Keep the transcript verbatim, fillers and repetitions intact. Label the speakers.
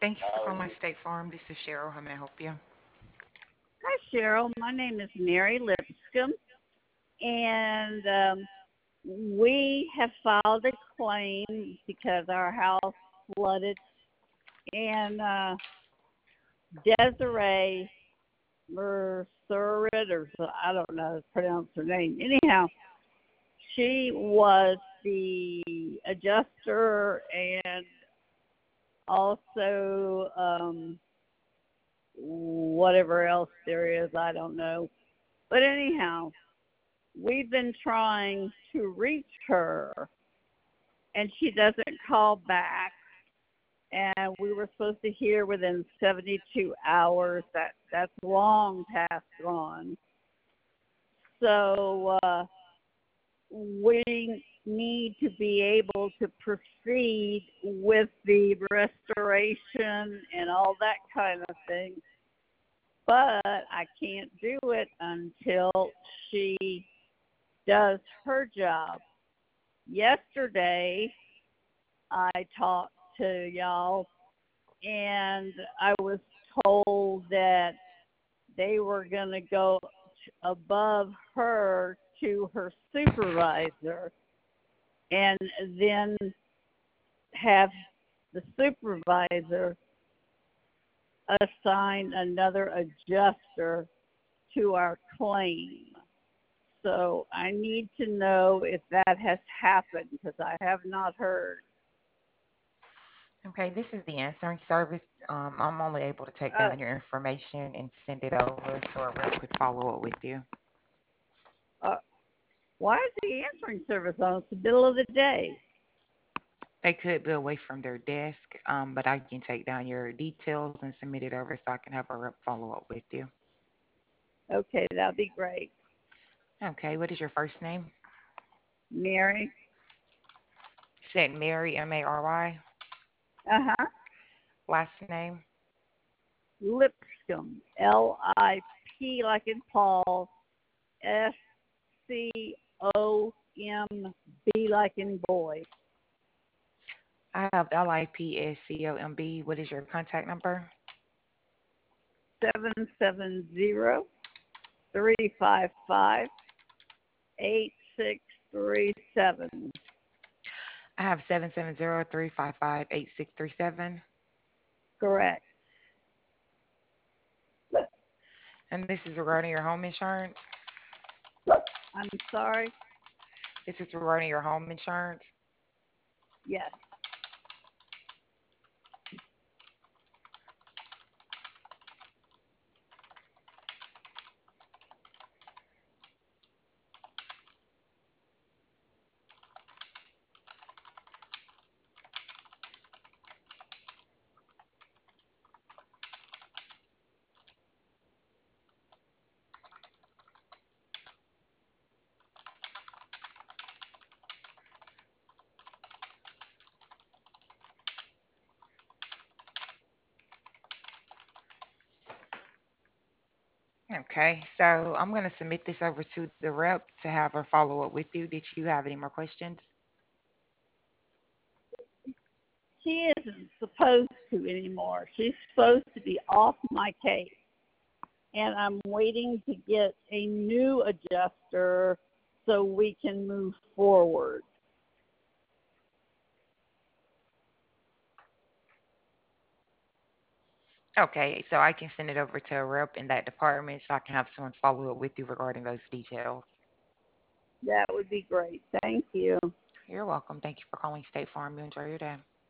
Speaker 1: Thank you for calling State Farm. This is Cheryl. How may I help you?
Speaker 2: Hi, Cheryl. My name is Mary Lipscomb, and um, we have filed a claim because our house flooded. And uh, Desiree Mercerid, or so- I don't know how to pronounce her name. Anyhow, she was the adjuster and also um, whatever else there is. I don't know. But anyhow, we've been trying to reach her and she doesn't call back. And we were supposed to hear within seventy-two hours. That that's long past gone. So uh, we need to be able to proceed with the restoration and all that kind of thing. But I can't do it until she does her job. Yesterday, I talked to y'all, and I was told that they were going to go above her to her supervisor and then have the supervisor assign another adjuster to our claim. So I need to know if that has happened because I have not heard.
Speaker 1: Okay, this is the answering service. Um, I'm only able to take
Speaker 2: Uh,
Speaker 1: down your information and send it over so a rep could follow up with you.
Speaker 2: uh, why is the answering service on? It's the middle of the day.
Speaker 1: They could be away from their desk, um, but I can take down your details and submit it over so I can have a rep follow up with you.
Speaker 2: Okay, that'd be great.
Speaker 1: Okay, what is your first name?
Speaker 2: Mary.
Speaker 1: Said Mary, M A R Y.
Speaker 2: Uh huh.
Speaker 1: Last name?
Speaker 2: Lipscomb. L I P like in Paul. S C O M B like in boy.
Speaker 1: I have L I P S C O M B. What is your contact number?
Speaker 2: Seven seven zero three five five eight six three seven.
Speaker 1: I have seven seven zero three five five eight six three seven.
Speaker 2: Correct.
Speaker 1: And this is regarding your home insurance.
Speaker 2: I'm sorry.
Speaker 1: This is regarding your home insurance.
Speaker 2: Yes.
Speaker 1: Okay, so I'm going to submit this over to the rep to have her follow up with you. Did you have any more questions?
Speaker 2: She isn't supposed to anymore. She's supposed to be off my case. And I'm waiting to get a new adjuster so we can move forward.
Speaker 1: Okay, so I can send it over to a rep in that department so I can have someone follow up with you regarding those details.
Speaker 2: That would be great. Thank you.
Speaker 1: You're welcome. Thank you for calling State Farm. You enjoy your day.